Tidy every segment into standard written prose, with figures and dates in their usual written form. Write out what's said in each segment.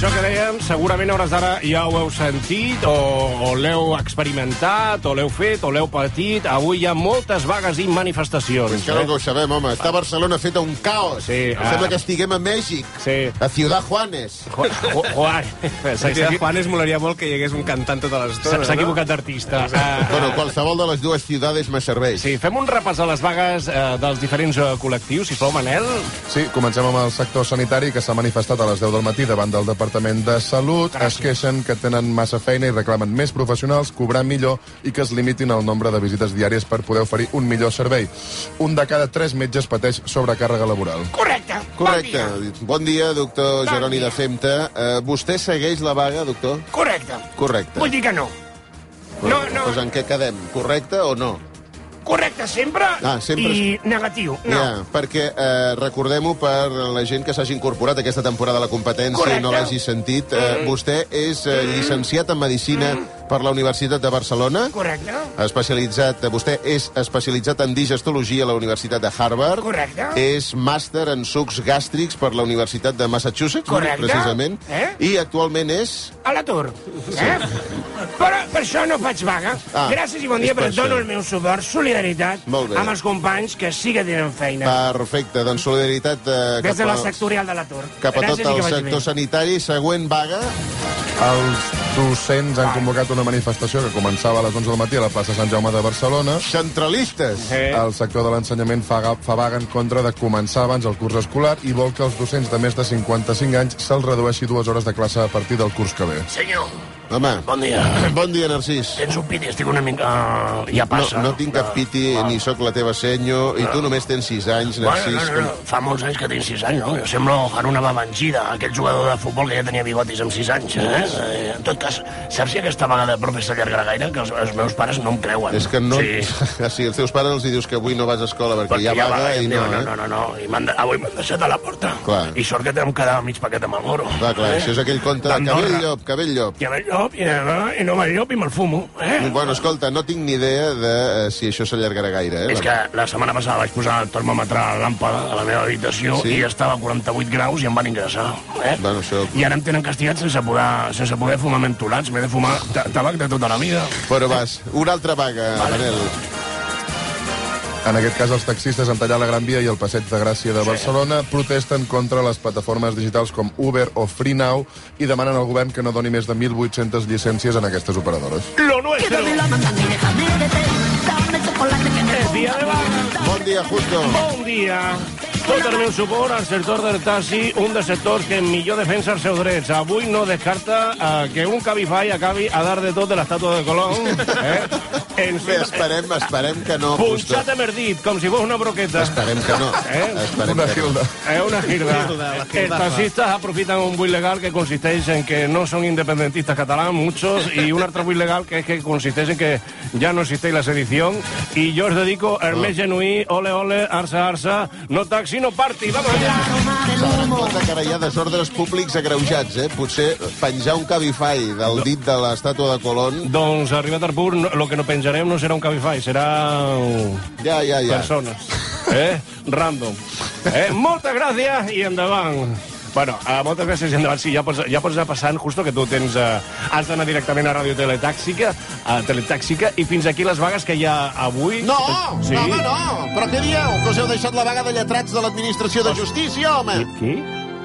això que dèiem, segurament a hores d'ara ja ho heu sentit, o l'heu experimentat, o l'heu fet, o l'heu patit. Avui hi ha moltes vagues i manifestacions. Encara no ho sabem, home. Està Barcelona feta un caos. Sí, Sembla que estiguem a Mèxic. Sí. A Ciudad Juanes. A Ciudad Juanes molaria molt que hi hagués un cantant tota l'estona. S'ha equivocat d'artista. Bueno, qualsevol de les dues ciutats me serveix. Sí, fem un repàs a les vagues dels diferents col·lectius, sisplau, Manel. Sí, comencem amb el sector sanitari, que s'ha manifestat a les 10 del matí davant del Departament de Salut. Es queixen que tenen massa feina i reclamen més professionals, cobrar millor i que es limitin el nombre de visites diàries per poder oferir un millor servei. Un de cada 3 metges pateix sobrecàrrega laboral. Correcte. Bon dia, doctor Jeroni de Femta. Vostè segueix la vaga, doctor? Correcte. Vull dir que no. Doncs en què quedem? Correcte o no? Correcte sempre, sempre i negatiu. No. Ja, perquè recordem-ho per la gent que s'hagi incorporat aquesta temporada a la competència i no l'hagi sentit. Vostè és llicenciat en Medicina per la Universitat de Barcelona. Correcte. Vostè és especialitzat en digestologia a la Universitat de Harvard. Correcte. És màster en sucs gàstrics per la Universitat de Massachusetts, correcte, precisament. I actualment és... A l'atur. Però per això no faig vaga. Gràcies i bon dia, però dono el meu suport, solidaritat amb els companys que sí que tenen feina. Perfecte, doncs solidaritat... Des de la sectorial de l'atur. Cap a tot el sector sanitari. Següent vaga. Els docents han convocat una manifestació que començava a les 11 del matí a la plaça Sant Jaume de Barcelona. Centralistes! El sector de l'ensenyament fa vaga en contra de començar abans el curs escolar i vol que els docents de més de 55 anys se'ls redueixi 2 hores de classe a partir del curs que ve. Senyor, home, bon dia. Bon dia, Narcís. Tens un piti, estic una mica... Ja passa. No tinc cap piti, ni sóc la teva senyo, i tu només tens 6 anys, Narcís. No. Fa molts anys que tinc 6 anys, no? Jo semblo Haruna Babanchida, aquell jugador de futbol que ja tenia bigotis amb 6 anys. En tot cas, saps si aquesta vaga de profe s'allargarà gaire? Que els meus pares no em creuen. És que no... Sí. Sí, els teus pares els dius que avui no vas a escola perquè hi ha vaga i no... No. Avui m'han deixat a la porta. Clar. I sort que em quedava mig paquet amb el moro. Clar, això és aquell conte de que ve el llop. I no va el llop i me'l fumo. Bueno, escolta, no tinc ni idea de si això s'allargarà gaire. És que la setmana passada vaig posar el termòmetre a la làmpada a la meva habitació i estava a 48 graus i em van ingressar. Bueno, això... I ara em tenen castigat sense poder fumar mentolats. M'he de fumar tabac de tota la vida. Però vas, una altra vaga, Manel. En aquest cas, els taxistes han tallat la Gran Via i el Passeig de Gràcia de Barcelona, protesten contra les plataformes digitals com Uber o FreeNow i demanen al govern que no doni més de 1.800 llicències en aquestes operadores. Lo nuestro. És dia de vaga. Bon dia, Justo. Bon dia. Tot el meu suport al sector del taxi, un dels sectors que millor defensa els seus drets. Avui no descarta que un Cabify acabi a dar de tot de l'estàtua de Colón. Bé, esperem que no. Punxat amb el dit, com si fos una broqueta. Esperem que no. Una gilda. Una gilda. Els taxistes aprofiten un buit legal que consisteix en que no són independentistas catalans, muchos, y un altre buit legal que consisteix en que ya no existe la sedición, y yo os dedico el més genuí, ole, ole, arsa, arsa, no taxi, no party, vamos allà! S'ha donat compte que ara hi ha desordres públics agreujats, Potser penjar un Cabify del dit de l'estàtua de Colón... Doncs, arribat al punt, lo que no penjarem no serà un Cabify, serà... Ja. Persones. Random. Moltes gràcies i endavant. Bueno, moltes gràcies i endavant. Sí, ja pots anar passant, Justo, que tu tens... has d'anar directament a Ràdio Teletàxica, i fins aquí les vagues que hi ha avui... No! Sí? Home, no! Però què dieu? Que us heu deixat la vaga de lletrats de l'administració de justícia, home! Qui?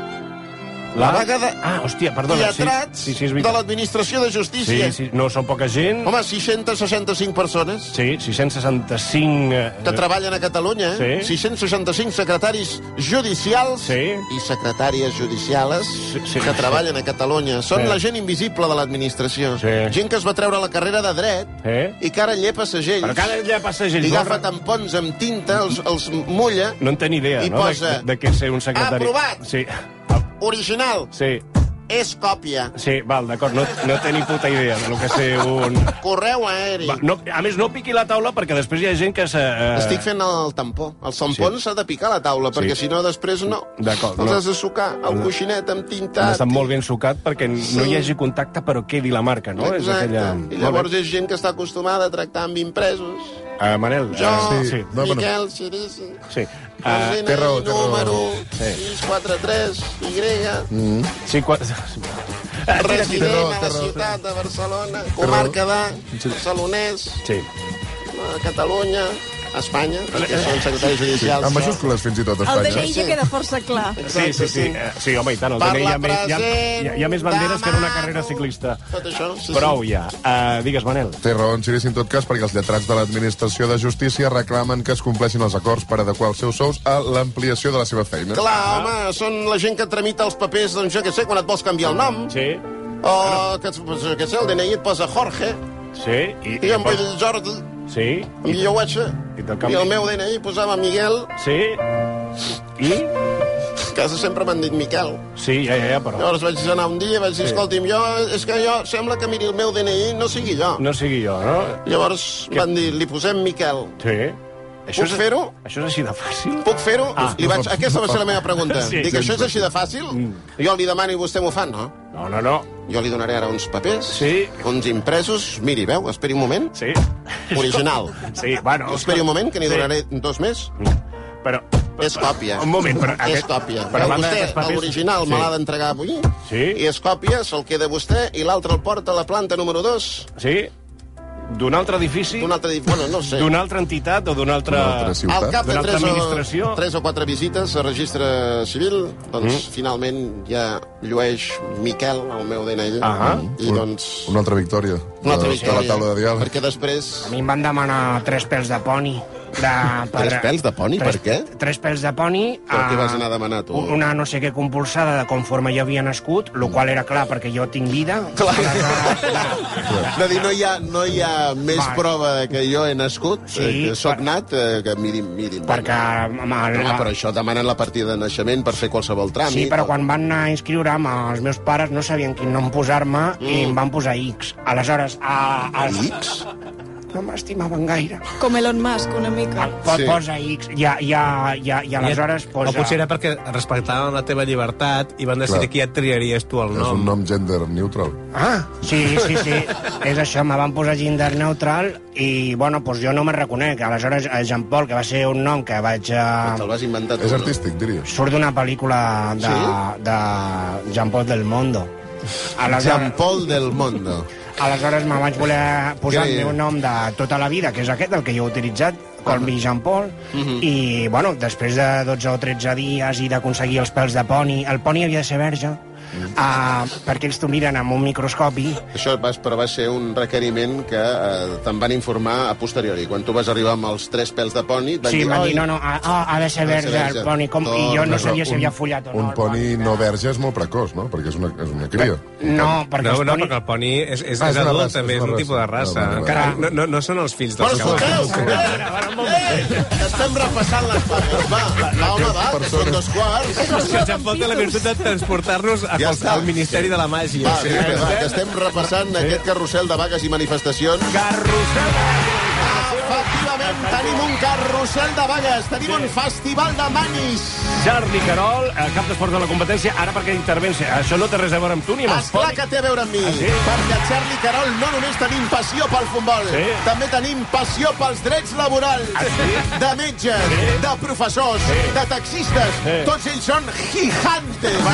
La vaga de... hòstia, perdona. Lletrats de l'administració de justícia. Sí, no són poca gent. Home, 665 persones. Sí, 665... Que treballen a Catalunya, Sí. 665 secretaris judicials i secretàries judiciales que treballen a Catalunya. Són la gent invisible de l'administració. Gent que es va treure la carrera de dret i que ara llepa segells. Però que ara llepa segells. I agafa tampons amb tinta, els mulla... No en tenc idea, i no?, posa... de què ser un secretari. Aprovat! Sí. Original. Sí. És còpia. Sí, val, d'acord, no té ni puta idea del que sé un... Correu aeri. A més, no piqui la taula perquè després hi ha gent que... Estic fent el tampó. El tampó s'ha de picar la taula, perquè si no després no. D'acord. Els has de sucar el coixinet amb tintat. Està molt ben sucat perquè no hi hagi contacte però quedi la marca, no? Exacte. I llavors és gent que està acostumada a tractar amb impresos. Manel. Jo, sí. Miquel Cirici. Sí. Té raó. Número 643 Y. Sí, Resident a la ciutat de Barcelona, comarca de Salonès, Catalunya, Espanya, perquè són secretaris judicials. Amb majúscules, fins i tot, Espanya. El DNI ja queda força clar. Sí, home, i tant. El DNI hi ha més banderes que en una carrera ciclista. Tot això, Prou, ja. Digues, Manel. Té raó en Ciris, en tot cas, perquè els lletrats de l'Administració de Justícia reclamen que es compleixin els acords per adequar els seus sous a l'ampliació de la seva feina. Clar, home, són la gent que tramita els papers, doncs jo què sé, quan et vols canviar el nom. Sí. O, que sé, el DNI et posa Jorge. Sí. I em vull dir Jordi. Sí. I jo ho vaig fer. I el meu DNI posava Miguel. Sí. I? Quasi sempre m'han dit Miquel. Sí, ja, però... Llavors vaig anar un dia i vaig dir, escolti'm, és que jo sembla que miri el meu DNI no sigui jo. No sigui jo, no? Llavors van dir, li posem Miquel. Sí. Puc fer-ho? Això és així de fàcil? Puc fer-ho? Aquesta va ser la meva pregunta. Dic, això és així de fàcil? Jo li demano i vostè m'ho fa, no? No. Jo li donaré ara uns papers, sí. Uns impresos. Miri, veu? Esperi un moment. Sí. Original. Sí, bueno... Esperi un moment, que n'hi donaré 2 més. Però... És còpia. Un moment, però... És còpia. Però vostè, l'original, me l'ha d'entregar avui. Sí. I és còpia, se'l queda vostè, i l'altre el porta a la planta número 2. Sí. D'un altre edifici? D'un altre edifici, bueno, no sé. D'una altra entitat o d'una altra ciutat? Al cap de administració? 3 o 4 visites a registre civil, doncs finalment ja llueix Miquel, el meu DNI. I doncs... Una altra victòria. Una altra victòria. De la taula de diàleg. Perquè després... A mi em van demanar 3 pèls de poni. 3 pèls de poni? Per què? 3 pèls de poni... Per què vas anar a demanar, tu? Una no sé què compulsada de conforme jo havia nascut, el qual era clar perquè jo tinc vida. Clar. De dir, no hi ha més prova que jo he nascut, que soc nat, que mirin. Perquè... Però això demanen la partida de naixement per fer qualsevol tràmit. Sí, però quan van anar a inscriure'm, els meus pares no sabien quin nom posar-me i em van posar X. Aleshores... X? No m'estimaven gaire. Com Elon Musk, una mica. Posa X, i aleshores posa... O potser era perquè respectaven la teva llibertat i van decidir que ja et triaries tu el nom. És un nom gender neutral. Sí. És això, me van posar gender neutral i, bueno, doncs jo no me reconec. Aleshores, Jean Paul, que va ser un nom que vaig... Te'l vas inventar tu, és artístic, diria. Surt d'una pel·lícula de Jean Paul del Mundo. Jean Paul del Mundo. Aleshores me vaig voler posar el meu nom de tota la vida, que és aquest, el que jo he utilitzat, Call me Jean Paul, i, bueno, després de 12 o 13 dies i d'aconseguir els pèls de poni, el poni havia de ser verge, perquè ells t'ho miren amb un microscopi. Això però va ser un requeriment que te'n van informar a posteriori. Quan tu vas arribar amb els 3 pèls de poni, et van dir... Sí, van dir, no, ha de ser verge el poni, i jo no sabia si havia follat o no. Un poni no verge és molt precoç, no? Perquè és una cria. No, perquè el poni és adult, també és un tipus de raça. No són els fills dels cavalls. Estem repassant les pagues. Va, que són 2:15. Que Jean Paul té la virtut de transportar-nos al Ministeri de la Màgia. Que estem repassant aquest carrusel de vagues i manifestacions. Carrusel de vagues! Efectivament, tenim un carrusel de vagues, tenim un festival de manis. Charlie Carol, cap d'esport de la competència, ara perquè intervens. Això no té res a veure amb tu ni amb els Esclar que té a veure amb mi, perquè a Charlie Carol no només tenim passió pel futbol, també tenim passió pels drets laborals, de metges, de professors, de taxistes, tots ells són gigantes.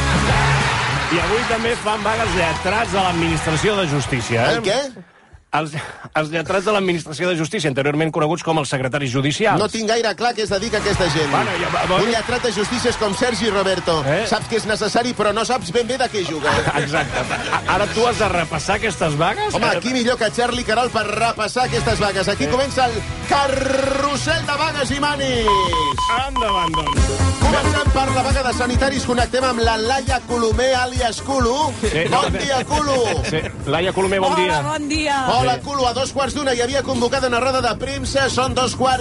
I avui també fan vagues lletrats de l'Administració de Justícia. El què? Els lletrats de l'Administració de Justícia, anteriorment coneguts com els secretaris judicials. No tinc gaire clar què es dedica aquesta gent. Un lletrat de justícia és com Sergi Roberto. Saps que és necessari, però no saps ben bé de què juga. Exacte. Ara tu has de repassar aquestes vagues? Home, qui millor que Charlie Carol per repassar aquestes vagues. Aquí comença el carrusel de vagues i manis. Endavant, doncs. Comencem per la vaga de sanitaris. Connectem amb la Laia Colomer, àlies Colo. Bon dia, Colo. Laia Colomer, bon dia. Hola, bon dia. Hola, Colo, a 2:15 hi havia convocada una roda de premsa, són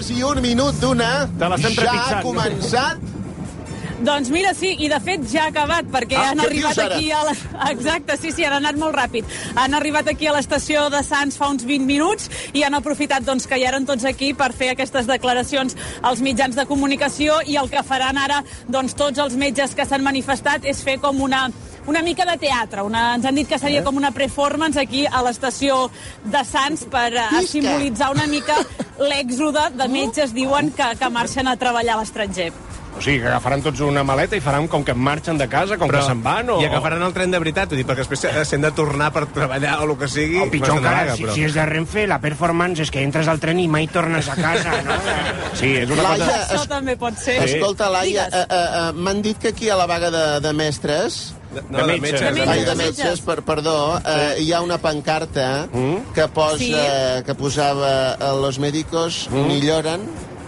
2:01 Te l'estem trepitjant. Ja ha començat? Doncs mira, sí, i de fet ja ha acabat, perquè han arribat aquí a Exacte, sí, han anat molt ràpid. Han arribat aquí a l'estació de Sants fa uns 20 minuts i han aprofitat doncs, que ja eren tots aquí per fer aquestes declaracions als mitjans de comunicació, i el que faran ara doncs, tots els metges que s'han manifestat és fer com una mica de teatre. Ens han dit que seria com una performance aquí a l'estació de Sants per simbolitzar una mica l'èxode de metges, diuen, que marxen a treballar a l'estranger. O sigui, que agafaran tots una maleta i faran com que marxen de casa, com que se'n van, I agafaran el tren de veritat, perquè després s'han de tornar per treballar o el que sigui. O pitjor encara, si és de Renfe, la performance és que entres al tren i mai tornes a casa, no? Sí, és una cosa... Això també pot ser. Escolta, Laia, m'han dit que aquí a la vaga de mestres... No, de metges. De metges, perdó. Hi ha una pancarta que posa, que posava los médicos ni lloran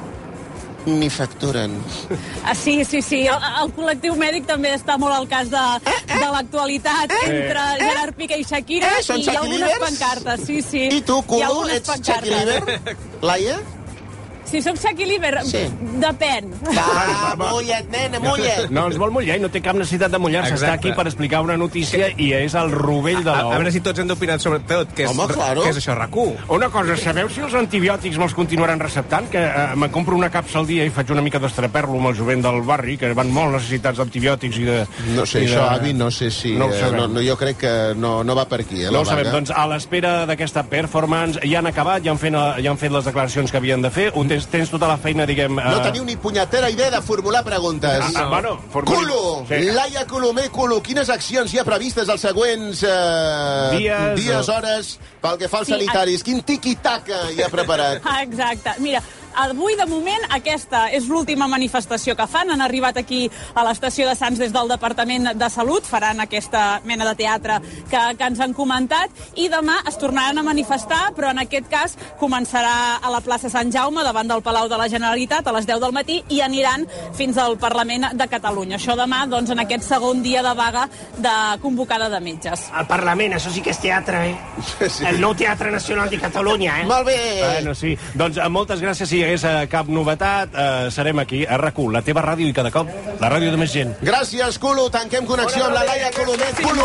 ni facturen. Sí. El col·lectiu mèdic també està molt al cas de l'actualitat entre Gerard Piqué i Shakira, i hi ha algunes pancartes. Sí. I tu, culo, ets Shaki Liver? Laia? Si sóc Shaki Liver, depèn. Mulla't, nena, mulla't. No, ens vol mullar i no té cap necessitat de mullar-se. Està aquí per explicar una notícia i és el rovell de l'ou. A veure si tots hem d'opinar sobre tot. Què és això, RAC1? Una cosa, sabeu si els antibiòtics me'ls continuaran receptant? Que me compro una capsa al dia i faig una mica d'estraperlo amb el jovent del barri, que van molt necessitats d'antibiòtics i de... No sé, això, avi, no sé si... Jo crec que no va per aquí, No ho sabem. Doncs a l'espera d'aquesta performance ja han acabat, ja han fet les declaracions que havien de fer. Tens tota la feina, diguem... No teniu ni punyetera idea de formular preguntes. Culo! Laia Colomer, Culo, quines accions hi ha previstes els següents dies, hores, pel que fa als sanitaris? Quin tiqui-taca hi ha preparat? Exacte. Mira, avui, de moment, aquesta és l'última manifestació que fan. Han arribat aquí a l'estació de Sants des del Departament de Salut, faran aquesta mena de teatre que ens han comentat, i demà es tornaran a manifestar, però en aquest cas començarà a la plaça Sant Jaume, davant del Palau de la Generalitat, a les 10 del matí, i aniran fins al Parlament de Catalunya. Això demà, doncs, en aquest segon dia de vaga convocada de metges. Al Parlament, això sí que és teatre, Sí. El nou Teatre Nacional de Catalunya, Molt bé! Bueno, sí. Doncs moltes gràcies. Si hi hagués cap novetat, serem aquí a RAC1, la teva ràdio, i cada cop la ràdio de més gent. Gràcies, Culo. Tanquem connexió amb la Laia Colomer. Culo!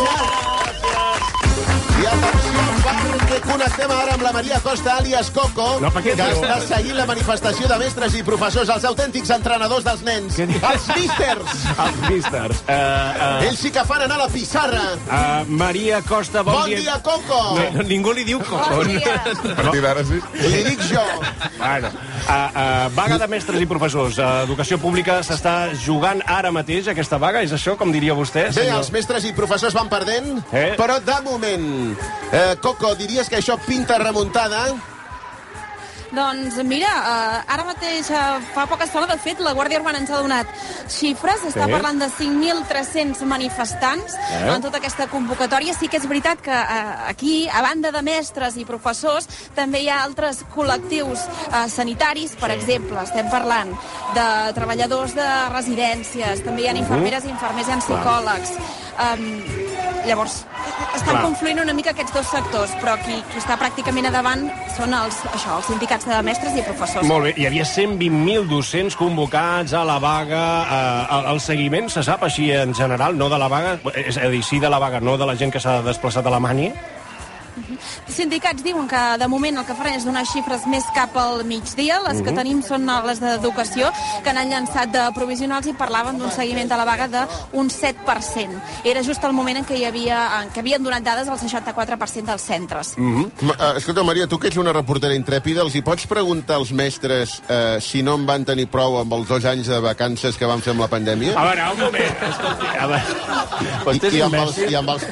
I atenció, perquè connectem ara amb la Maria Costa, àlies Coco, que està seguint la manifestació de mestres i professors, els autèntics entrenadors dels nens. Els místers! Els místers. Ells sí que fan anar a la pissarra. Maria Costa, bon dia. Bon dia, Coco! Ningú li diu Coco. A partir d'ara sí. Li dic jo. Bueno, vaga de mestres i professors. Educació pública s'està jugant ara mateix, aquesta vaga, és això, com diria vostè? Bé, els mestres i professors van perdent, però de moment... Coco, diries que això pinta remuntada? Doncs mira, ara mateix, fa poca estona, de fet, la Guàrdia Urbana ens ha donat xifres, està parlant de 5.300 manifestants en tota aquesta convocatòria. Sí que és veritat que aquí, a banda de mestres i professors, també hi ha altres col·lectius sanitaris, per exemple, estem parlant de treballadors de residències, també hi ha infermeres i infermers i psicòlegs. Llavors, estan confluint una mica aquests dos sectors, però qui està pràcticament a davant són els sindicats de mestres i professors. Molt bé, hi havia 120.000 docents convocats a la vaga. El seguiment se sap així en general, no de la vaga, és a dir, sí de la vaga, no de la gent que s'ha desplaçat a Alemanya? Els sindicats diuen que de moment el que faran és donar xifres més cap al migdia. Les que tenim són les d'educació, que han llançat de provisionals i parlaven d'un seguiment de la vaga d'un 7%. Era just el moment en què havien donat dades al 64% dels centres. Escolta, Maria, tu que ets una reportera intrèpida, els hi pots preguntar als mestres si no en van tenir prou amb els 2 anys de vacances que van fer amb la pandèmia? A veure, un moment, escolti, a veure... I amb els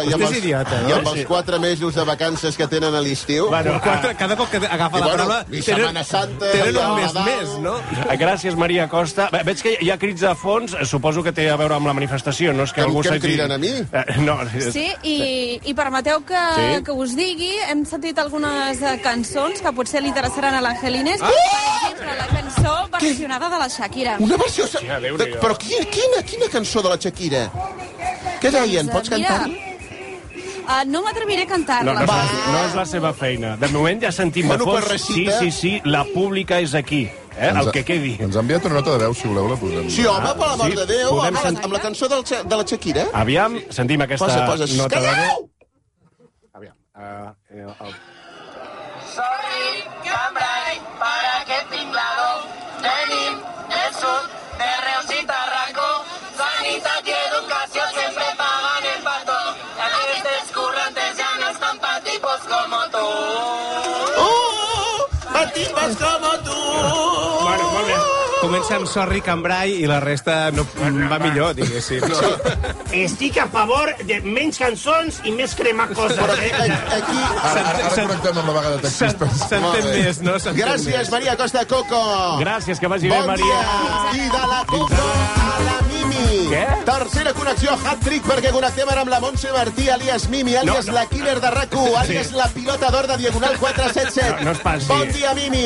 4 mesos de vacances que tenen a l'estiu. Bueno, cada cop que agafa la paraula... I Setmana Santa... Tenen un mes, no? Gràcies, Maria Costa. Veig que hi ha crits de fons, suposo que té a veure amb la manifestació, no és que algú s'hagi... Que em criden a mi? No. Sí, i permeteu que us digui, hem sentit algunes cançons que potser li interessaran a l'Angelines. Per exemple, la cançó versionada de la Shakira. Una versió... Però quina cançó de la Shakira? Què deien? Pots cantar? No m'atreviré a cantar-la. No és la seva feina. De moment ja sentim de fons. Sí, la pública és aquí. El que quedi. Ens ha enviat una nota de veu, si voleu la posem. Sí, home, per l'amor de Déu, amb la cançó de la Shakira. Aviam, sentim aquesta nota de veu. Aviam. Sorry, cambrai, para aquest tinglado. Venim del sud, de Reus i Tarragó. Sanitat i educació sempre pagan el pato. Aquestes currantes ja no estan pa tipos como tú. Pa tipos como tú. Bueno, molt bé. Comença amb Sorry Cambrai i la resta no va millor, diguéssim. Estic a favor de menys cançons i més cremar coses. Però aquí... Ara connectem amb la vaga de taxistes. S'entén més, no? Gràcies, Maria Costa Coco. Gràcies, que vagi bé, Maria. I de la Coco a la Mimi. Què? Tercera connexió, hat-trick, perquè connectem ara amb la Montse Martí, alias Mimi, alias la killer de RAC1, alias la pilota d'or de Diagonal 477. No es passi. Bon dia, Mimi.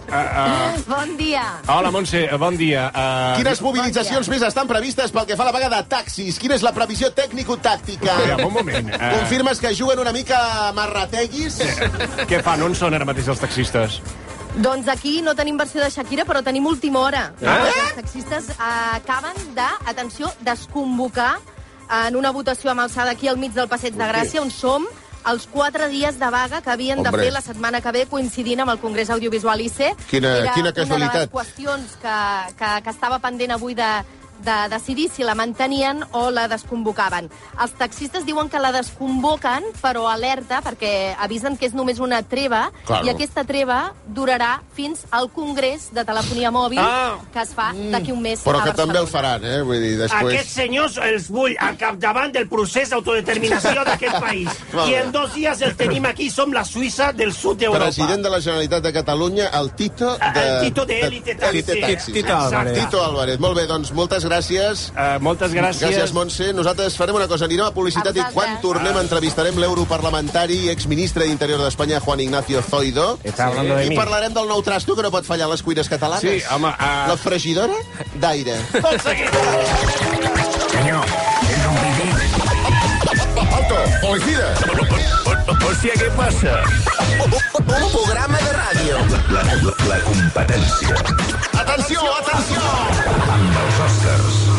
Bon dia. Hola, Montse, bon dia. Quines mobilitzacions més estan previstes pel que fa a la vaga de taxis? Quina és la previsió tècnico-tàctica? Un moment. Confirmes que juguen una mica a marrateguis? Què fan? On són ara mateix els taxistes? Doncs aquí no tenim versió de Shakira, però tenim última hora. Els taxistes acaben de, atenció, desconvocar en una votació amb alçada aquí al mig del Passeig de Gràcia, on som els 4 dies de vaga que havien de fer la setmana que ve, coincidint amb el Congrés Audiovisual IC. Quina casualitat. Una de les qüestions que estava pendent avui de decidir si la mantenien o la desconvocaven. Els taxistes diuen que la desconvoquen, però alerta, perquè avisen que és només una treva, i aquesta treva durarà fins al Congrés de Telefonia Mòbil, que es fa d'aquí un mes a Barcelona. Però que també el faran, Vull dir, després... Aquests senyors els vull al capdavant del procés d'autodeterminació d'aquest país. I en 2 dies el tenim aquí, som la Suïssa del sud d'Europa. President de la Generalitat de Catalunya, el Tito de... El Tito de Élite Taxi. Tito Álvarez. Molt bé, doncs moltes gràcies. Moltes gràcies. Gràcies, Montse. Nosaltres farem una cosa, anirem a publicitat i quan tornem entrevistarem l'europarlamentari i exministre d'Interior d'Espanya, Juan Ignacio Zoido. I parlarem del nou trasto que no pot fallar a les cuines catalanes. Sí, home... La fregidora d'aire. Tot seguit. Senyor, és un pipí. Alto, policía. Hòstia, què passa? Un programa de ràdio. La competència. Atenció, atenció! Amb els Oscars.